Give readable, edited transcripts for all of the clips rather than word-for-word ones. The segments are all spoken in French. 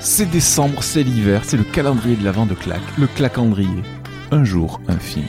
C'est décembre, c'est l'hiver, c'est le calendrier de l'Avent de Clac, le clacandrier. Un jour, un film.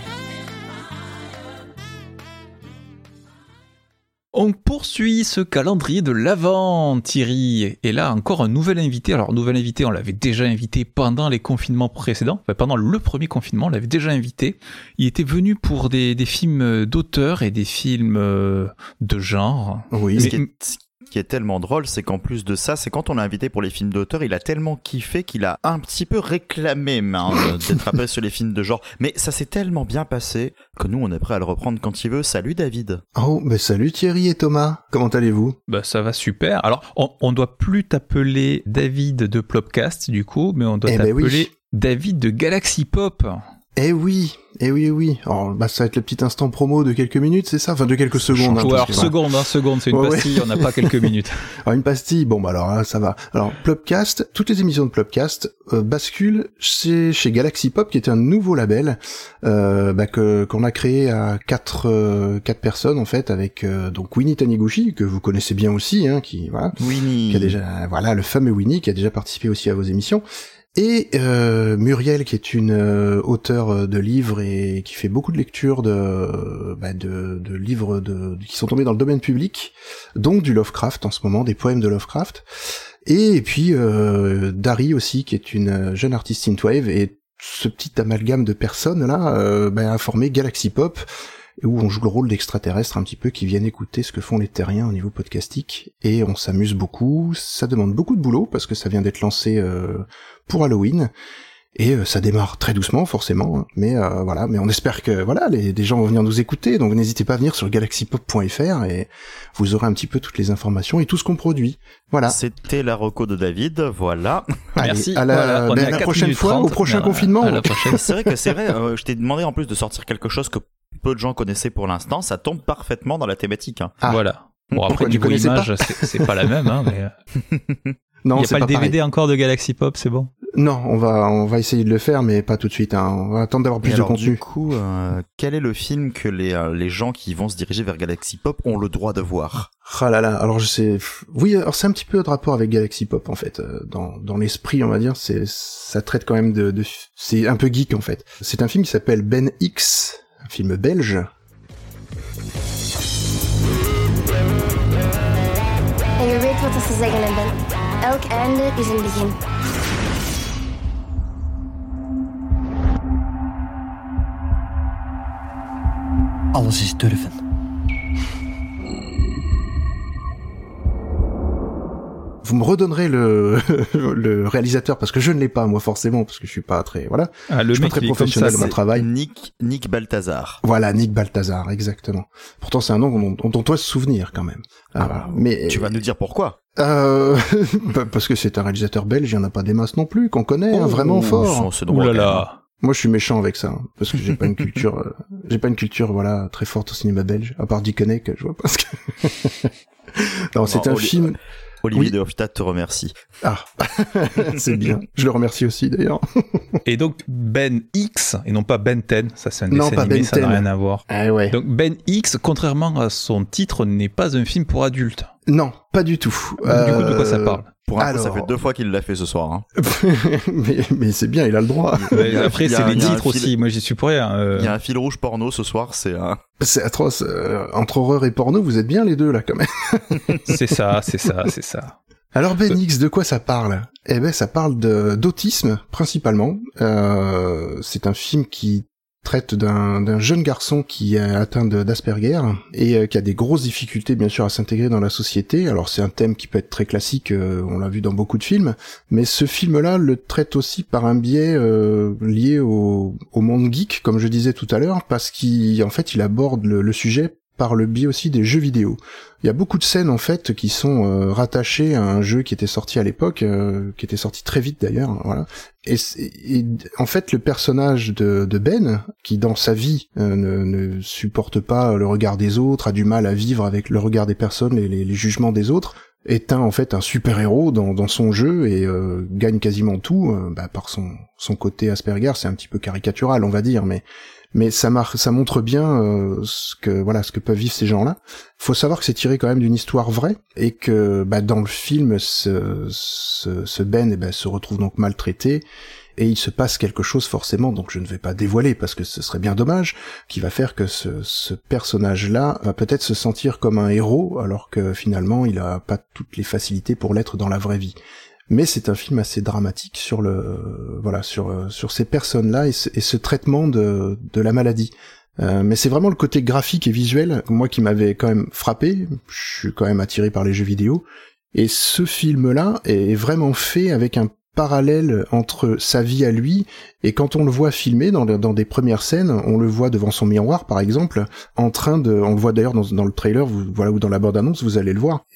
On poursuit ce calendrier de l'Avent, Thierry. Et là, encore un nouvel invité. Alors, nouvel invité, on l'avait déjà invité pendant les confinements précédents. Enfin, pendant le premier confinement, on l'avait déjà invité. Il était venu pour des films d'auteur et des films de genre. Oui, ce qui est tellement drôle, c'est qu'en plus de ça, c'est quand on l'a invité pour les films d'auteur, il a tellement kiffé qu'il a un petit peu réclamé d'être appelé sur les films de genre. Mais ça s'est tellement bien passé que nous, on est prêt à le reprendre quand il veut. Salut David. Oh, bah salut Thierry et Thomas. Comment allez-vous ? Bah ça va super. Alors, on doit plus t'appeler David de Plopcast du coup, mais on doit t'appeler David de Galaxy Pop. Eh oui. Alors, bah, ça va être le petit instant promo de quelques minutes, c'est ça ? Enfin, de quelques secondes. Seconde, c'est une pastille, on n'a pas quelques minutes. Alors, une pastille, bon, bah, alors, là, ça va. Alors, Plopcast, toutes les émissions de Plopcast, basculent chez Galaxy Pop, qui est un nouveau label, qu'on a créé à quatre personnes, en fait, avec, donc, Winnie Taniguchi, que vous connaissez bien aussi, hein, Winnie. Qui a déjà, le fameux Winnie, qui a déjà participé aussi à vos émissions. Et Muriel, qui est une auteure de livres et qui fait beaucoup de lectures de livres qui sont tombés dans le domaine public, donc du Lovecraft en ce moment, des poèmes de Lovecraft. Et puis Dari aussi, qui est une jeune artiste synthwave, et ce petit amalgame de personnes là a formé Galaxy Pop, où on joue le rôle d'extraterrestres un petit peu qui viennent écouter ce que font les terriens au niveau podcastique, et on s'amuse beaucoup. Ça demande beaucoup de boulot parce que ça vient d'être lancé pour Halloween, et ça démarre très doucement forcément, mais on espère que des gens vont venir nous écouter, donc n'hésitez pas à venir sur galaxypop.fr et vous aurez un petit peu toutes les informations et tout ce qu'on produit. Voilà. C'était la reco de David, voilà. Allez, merci. À la prochaine fois, 30, au prochain confinement. À la prochaine. C'est vrai, je t'ai demandé en plus de sortir quelque chose que peu de gens connaissaient pour l'instant, ça tombe parfaitement dans la thématique. Hein. Ah. Voilà. Bon, après, du coup, connaissez l'image, c'est pas la même, hein, mais... Non, il n'y a c'est pas le DVD pareil. encore de Galaxy Pop, c'est bon? Non, on va essayer de le faire, mais pas tout de suite, hein. On va attendre d'avoir plus de contenu. Du coup, quel est le film que les gens qui vont se diriger vers Galaxy Pop ont le droit de voir? Ah là là, alors je sais... Oui, alors c'est un petit peu de rapport avec Galaxy Pop, en fait. Dans l'esprit, on va dire, ça traite quand même de... C'est un peu geek, en fait. C'est un film qui s'appelle Ben X, un film belge. En je weet wat ze zeggen hebben. Elk einde is een begin. Alles is durven. Vous me redonnerez le réalisateur, parce que je ne l'ai pas, moi, forcément, parce que je suis pas très... Voilà. Ah, le je suis mec, pas très il est comme professionnel ça, dans mon travail. Nick Balthazar. Voilà, Nick Balthazar, exactement. Pourtant, c'est un nom dont on doit se souvenir, quand même. Voilà. Mais Tu vas nous dire pourquoi? Parce que c'est un réalisateur belge, il y en a pas des masses non plus, qu'on connaît, vraiment fort. Ouh là là. Moi, je suis méchant avec ça, hein, parce que j'ai pas une culture, voilà, très forte au cinéma belge, à part Dickeneck, je vois pas ce que... Non, c'est un film... Olivier Oui. de Hofstadt te remercie. Ah, c'est bien. Je le remercie aussi, d'ailleurs. Et donc, Ben X, et non pas Ben 10, ça c'est un Non, dessin pas animé, Ben ça n'a 10. rien à voir. Ah ouais. Donc, Ben X, contrairement à son titre, n'est pas un film pour adultes. Non, pas du tout. Donc, du coup, de quoi ça parle? Pour un coup, Alors... ça fait 2 fois qu'il l'a fait ce soir. Hein. mais c'est bien, il a le droit. Après, c'est les titres aussi. Moi, j'y suis pour rien. Il y a un fil rouge porno ce soir, c'est un... C'est atroce. Entre horreur et porno, vous êtes bien les deux, là, quand même. C'est ça. Alors Ben X, de quoi ça parle ? Eh ben, ça parle d'autisme, principalement. C'est un film qui traite d'un jeune garçon qui est atteint d'Asperger et qui a des grosses difficultés, bien sûr, à s'intégrer dans la société. Alors, c'est un thème qui peut être très classique, on l'a vu dans beaucoup de films, mais ce film-là le traite aussi par un biais lié au monde geek, comme je disais tout à l'heure, parce qu'en fait, il aborde le sujet par le biais aussi des jeux vidéo. Il y a beaucoup de scènes en fait qui sont rattachées à un jeu qui était sorti à l'époque, qui était sorti très vite d'ailleurs, voilà. Et en fait le personnage de Ben, qui dans sa vie ne supporte pas le regard des autres, a du mal à vivre avec le regard des personnes, les jugements des autres, est en fait un super-héros dans son jeu et gagne quasiment tout par son côté Asperger. C'est un petit peu caricatural, on va dire, mais Mais ça montre bien ce que peuvent vivre ces gens-là. Faut savoir que c'est tiré quand même d'une histoire vraie et que dans le film, ce Ben se retrouve donc maltraité. Et il se passe quelque chose forcément, donc je ne vais pas dévoiler parce que ce serait bien dommage, qui va faire que ce personnage-là va peut-être se sentir comme un héros, alors que finalement il a pas toutes les facilités pour l'être dans la vraie vie. Mais c'est un film assez dramatique sur sur ces personnes-là et ce traitement de la maladie. Mais c'est vraiment le côté graphique et visuel, moi qui m'avait quand même frappé. Je suis quand même attiré par les jeux vidéo. Et ce film-là est vraiment fait avec un parallèle entre sa vie à lui et quand on le voit filmer dans des premières scènes, on le voit devant son miroir par exemple, on le voit d'ailleurs dans le trailer, ou dans la bande-annonce, vous allez le voir.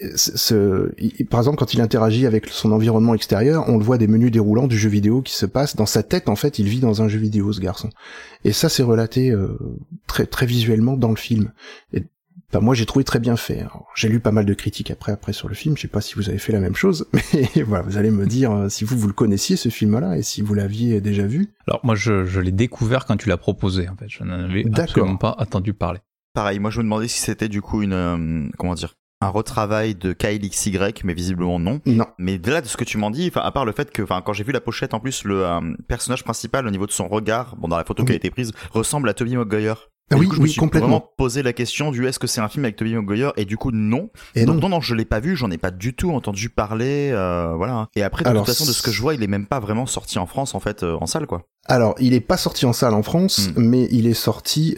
Par exemple, quand il interagit avec son environnement extérieur, on le voit des menus déroulants du jeu vidéo qui se passent dans sa tête. En fait, il vit dans un jeu vidéo, ce garçon. Et ça, c'est relaté très très visuellement dans le film. Et moi j'ai trouvé très bien fait. Alors, j'ai lu pas mal de critiques après sur le film, je sais pas si vous avez fait la même chose, mais voilà, vous allez me dire si vous le connaissiez ce film-là et si vous l'aviez déjà vu. Alors moi je l'ai découvert quand tu l'as proposé en fait, je n'en avais absolument pas entendu parler. Pareil, moi je me demandais si c'était du coup un retravail de Kyle XY, mais visiblement non. Non. Mais de là, de ce que tu m'en dis, à part le fait que, quand j'ai vu la pochette, en plus, le personnage principal, au niveau de son regard, dans la photo qui a été prise, ressemble à Tobey Maguire. Ah oui, du coup, je me suis complètement. vraiment posé la question du est-ce que c'est un film avec Tobey Maguire, et du coup non. Et donc non, je l'ai pas vu, j'en ai pas du tout entendu parler, voilà. Et après, de toute façon, de ce que je vois, il est même pas vraiment sorti en France, en fait, en salle, quoi. Alors, il est pas sorti en salle en France, mais il est sorti,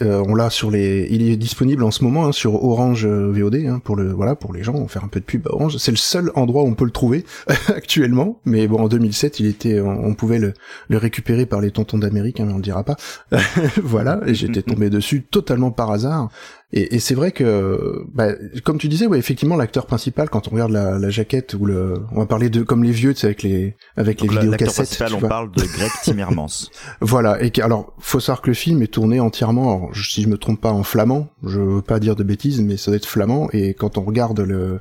il est disponible en ce moment sur Orange VOD, pour les gens, on va faire un peu de pub à Orange. C'est le seul endroit où on peut le trouver actuellement, mais bon, en 2007, on pouvait le récupérer par les tontons d'Amérique, mais on le dira pas. Voilà, et j'étais tombé dessus totalement par hasard. Et c'est vrai que, comme tu disais, ouais, effectivement, l'acteur principal, quand on regarde la jaquette on va parler de comme les vieux, tu sais, avec les vidéocassettes. L'acteur principal, on parle de Greg Timmermans. Voilà. Alors, faut savoir que le film est tourné entièrement, alors, si je me trompe pas, en flamand. Je veux pas dire de bêtises, mais ça doit être flamand. Et quand on regarde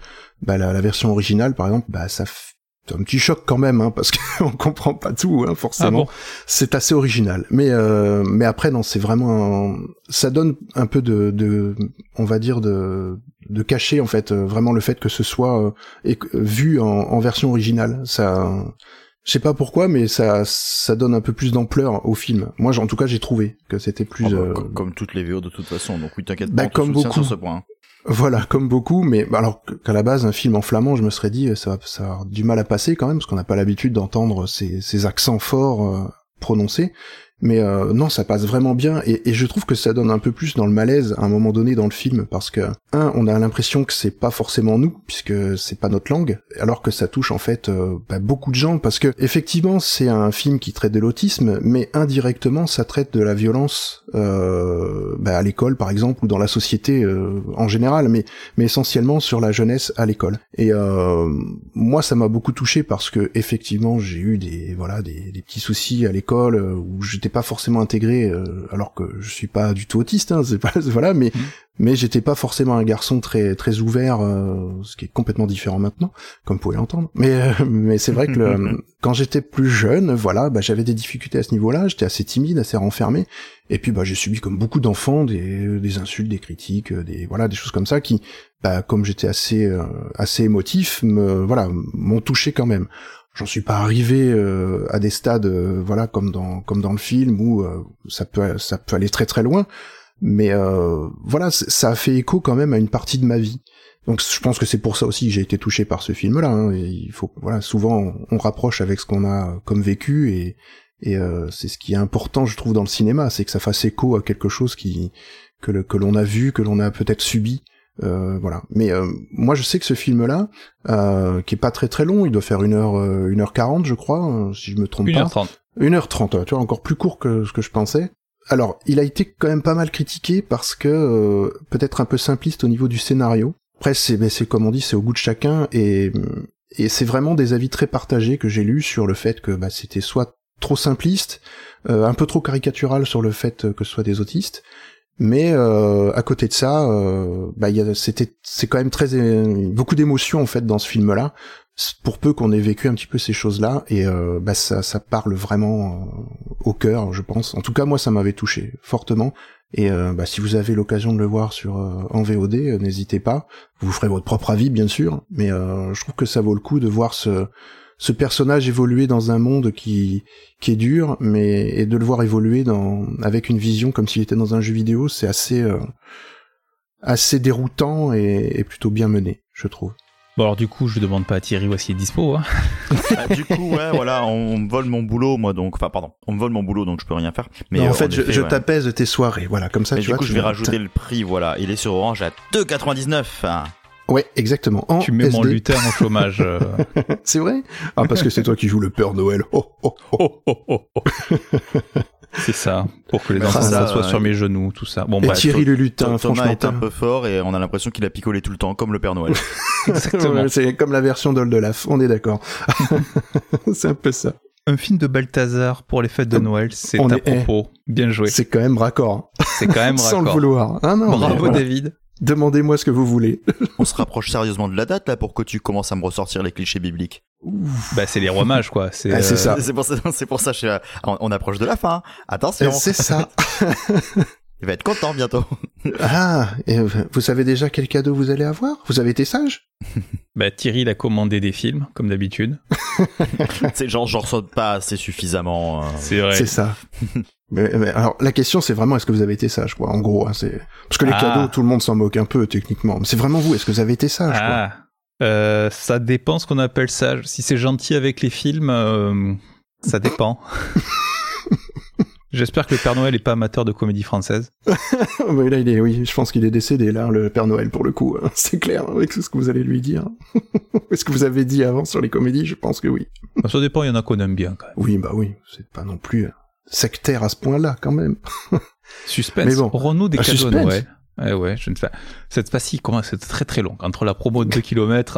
la version originale, par exemple, c'est un petit choc quand même, parce qu'on comprend pas tout, forcément. Ah bon. C'est assez original. Mais après, non, c'est vraiment ça donne un peu on va dire de cachet, en fait, vraiment le fait que ce soit vu en version originale. Ça, je sais pas pourquoi, mais ça donne un peu plus d'ampleur au film. Moi, en tout cas, j'ai trouvé que c'était plus... Comme toutes les VO de toute façon, donc oui, t'inquiète pas, on te comme soutient beaucoup. sur ce point. Voilà, comme beaucoup, mais alors qu'à la base, un film en flamand, je me serais dit, ça va avoir du mal à passer quand même, parce qu'on n'a pas l'habitude d'entendre ces accents forts prononcés. Mais non, ça passe vraiment bien, et je trouve que ça donne un peu plus dans le malaise à un moment donné dans le film, parce que on a l'impression que c'est pas forcément nous, puisque c'est pas notre langue, alors que ça touche en fait beaucoup de gens, parce que effectivement c'est un film qui traite de l'autisme, mais indirectement ça traite de la violence à l'école par exemple, ou dans la société en général, mais essentiellement sur la jeunesse à l'école. Et moi ça m'a beaucoup touché, parce que effectivement j'ai eu des petits soucis à l'école où j'étais pas forcément intégré, alors que je suis pas du tout autiste, c'est pas mais j'étais pas forcément un garçon très très ouvert, ce qui est complètement différent maintenant, comme vous pouvez l'entendre. Mais c'est vrai que quand j'étais plus jeune, j'avais des difficultés à ce niveau-là, j'étais assez timide, assez renfermé, et puis j'ai subi comme beaucoup d'enfants des insultes, des critiques, des choses comme ça qui, comme j'étais assez émotif, m'ont touché quand même. J'en suis pas arrivé à des stades comme dans le film où ça peut aller très très loin, mais ça a fait écho quand même à une partie de ma vie. Donc je pense que c'est pour ça aussi que j'ai été touché par ce film-là, et il faut souvent on rapproche avec ce qu'on a comme vécu, et c'est ce qui est important, je trouve, dans le cinéma, c'est que ça fasse écho à quelque chose que l'on a vu, que l'on a peut-être subi. Mais moi je sais que ce film-là, qui est pas très très long, il doit faire 1h40 je crois, si je me trompe pas. 1h30. 1h30, tu vois, encore plus court que ce que je pensais. Alors, il a été quand même pas mal critiqué parce que peut-être un peu simpliste au niveau du scénario. Après, c'est comme on dit, c'est au goût de chacun, et c'est vraiment des avis très partagés que j'ai lus sur le fait que c'était soit trop simpliste, un peu trop caricatural sur le fait que ce soit des autistes. Mais à côté de ça, c'est quand même beaucoup d'émotions en fait dans ce film-là, pour peu qu'on ait vécu un petit peu ces choses-là, et ça parle vraiment au cœur, je pense. En tout cas, moi, ça m'avait touché fortement. Et si vous avez l'occasion de le voir en VOD, n'hésitez pas. Vous ferez votre propre avis, bien sûr, mais je trouve que ça vaut le coup de voir ce personnage évoluer dans un monde qui est dur, et de le voir évoluer avec une vision comme s'il était dans un jeu vidéo, c'est assez déroutant et plutôt bien mené, je trouve. Bon alors du coup, je demande pas à Thierry où est-ce qu'il est dispo. Hein. Du coup, ouais, voilà, on me vole mon boulot, moi, donc, enfin, pardon, on me vole mon boulot, donc je peux rien faire. Mais non, en fait, je t'apaise tes soirées, voilà, comme ça, mais tu vois. Du coup, je vais vas... rajouter le prix, voilà. Il est sur Orange à 2,99. Ouais, exactement. Tu mets mon lutin au chômage. C'est vrai? Ah, parce que c'est toi qui joues le Père Noël. Oh, oh, oh. Oh, oh, oh, oh. C'est ça, pour que les enfants s'assoient sur mes genoux, tout ça. Bon, et bref, Thierry le lutin, Thomas franchement. est un peu fort et on a l'impression qu'il a picolé tout le temps, comme le Père Noël. exactement. C'est comme la version d'Oldelaf, on est d'accord. C'est un peu ça. Un film de Balthazar pour les fêtes de Noël, c'est à propos. Bien joué. C'est quand même raccord. C'est quand même raccord. Sans le vouloir. Ah non, bravo voilà. David. Demandez-moi ce que vous voulez. On se rapproche sérieusement de la date, là, pour que tu commences à me ressortir les clichés bibliques. Bah, c'est les rois mages, quoi. C'est ça. C'est pour ça, on approche de la fin. Attention. C'est ça. Il va être content bientôt. Ah, et vous savez déjà quel cadeau vous allez avoir? Vous avez été sage? Bah, Thierry, il a commandé des films, comme d'habitude. C'est genre, j'en reçois pas assez suffisamment. C'est vrai. C'est ça. mais alors, la question, c'est vraiment, est-ce que vous avez été sage, quoi? En gros, hein, c'est... Parce que les cadeaux, tout le monde s'en moque un peu, techniquement. Mais c'est vraiment vous, est-ce que vous avez été sage, quoi? Ça dépend ce qu'on appelle sage. Si c'est gentil avec les films, ça dépend. J'espère que le Père Noël est pas amateur de comédie française. Mais là, oui, je pense qu'il est décédé, là, le Père Noël, pour le coup. C'est clair, avec ce que vous allez lui dire. Est-ce que vous avez dit avant sur les comédies? Je pense que oui. Ça dépend, il y en a qu'on aime bien, quand même. Oui, c'est pas non plus sectaire à ce point-là, quand même. Suspense. Mais bon. Aurons-nous des cadeaux suspense. à Noël? Ouais, je ne sais pas. Cette fois-ci, c'est très très long. Entre la promo de 2 km.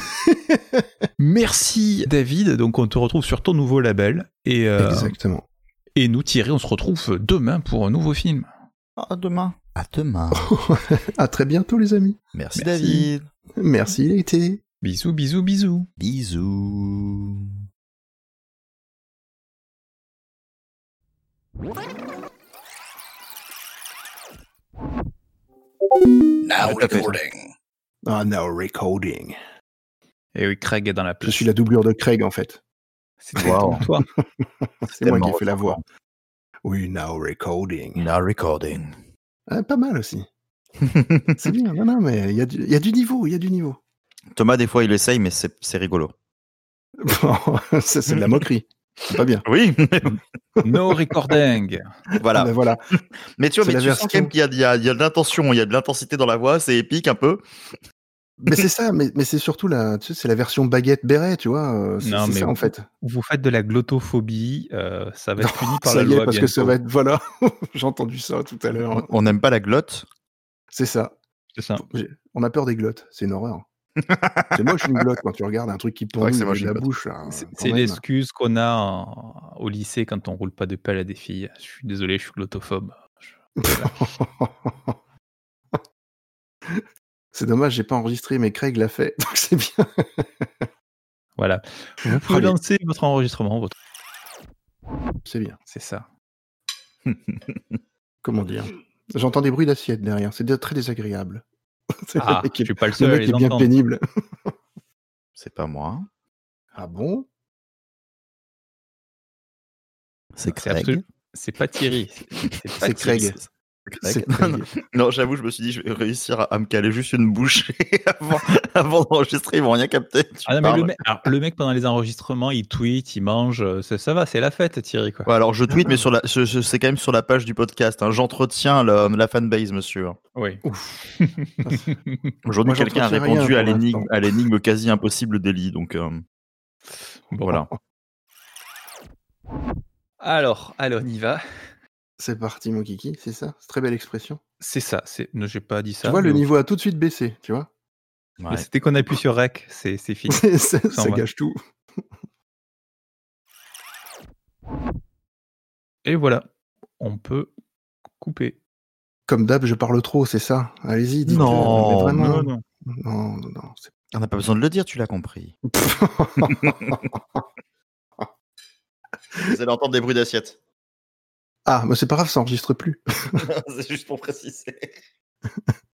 Merci David. Donc on te retrouve sur ton nouveau label. Exactement. Et nous, Thierry, on se retrouve demain pour un nouveau film. À demain. À demain. À très bientôt, les amis. Merci David. Merci l'été. Bisous, bisous, bisous. Bisous. Now recording. Ah, now recording. Et oui, Craig est dans la Je place. suis la doublure de Craig, en fait. C'était toi. C'est moi qui ai fait la voix. Oui, now recording. Now recording. Ah, pas mal aussi. C'est bien, non, mais il y a du niveau, Thomas, des fois, il essaye, mais c'est rigolo. Bon, ça, c'est de la moquerie. C'est pas bien. Oui. No recording. Voilà. Ben voilà. Mais tu vois, C'est la tu sens version- quand même qu'il y a de l'intention, il y a de l'intensité dans la voix, c'est épique un peu. Mais c'est ça, mais c'est surtout c'est la version baguette béret, tu vois. C'est Non, mais ça, en fait. Vous faites de la glottophobie, ça va être puni par Ça la y est, loi parce bientôt. que ça va être, voilà. J'ai entendu ça tout à l'heure. On n'aime pas la glotte. C'est ça. C'est ça. On a peur des glottes. C'est une horreur. C'est moche une glotte quand tu regardes un truc qui pend Ouais, c'est au moche, milieu de la une bouche. Là, C'est quand même. l'excuse qu'on a au lycée quand on roule pas de pelle à des filles. Je suis désolé, je suis glottophobe. C'est dommage, j'ai pas enregistré, mais Craig l'a fait, donc c'est bien. Voilà. Vous pouvez Allez. lancer votre enregistrement. C'est bien. C'est ça. Comment dire? J'entends des bruits d'assiette derrière, c'est très désagréable. C'est Ah, le mec qui je suis pas le le seul à mec les qui est bien entendre. pénible. C'est pas moi. Ah bon? C'est C'est absolu- C'est pas Thierry. C'est pas C'est Thierry. Craig. C'est Non, Craig. non, j'avoue, je me suis dit, je vais réussir à me caler juste une bouchée avant d'enregistrer, ils vont rien capter. Tu Ah non, mais parles. le mec, pendant les enregistrements, il tweet, il mange. Ça va, c'est la fête, Thierry, quoi. Ouais, alors je tweete, mais c'est quand même sur la page du podcast. Hein. J'entretiens la fanbase, monsieur. Oui. Aujourd'hui, Moi, quelqu'un a j'entretiens répondu rien à pour l'énigme, l'instant. à l'énigme quasi impossible d'Eli. Donc Bon. voilà. Alors, on y va. C'est parti, mon kiki, c'est ça? C'est très belle expression. C'est ça. Non, j'ai pas dit ça. Tu vois, mais le bon. niveau a tout de suite baissé, tu vois? Mais c'était qu'on appuie sur Rec, c'est fini. ça va. gâche tout. Et voilà, on peut couper. Comme d'hab, je parle trop, c'est ça? Allez-y, dites-le. Non, mais vraiment. non. Non, On n'a pas besoin de le dire, tu l'as compris. Vous allez entendre des bruits d'assiettes. Ah, mais c'est pas grave, ça enregistre plus. C'est juste pour préciser.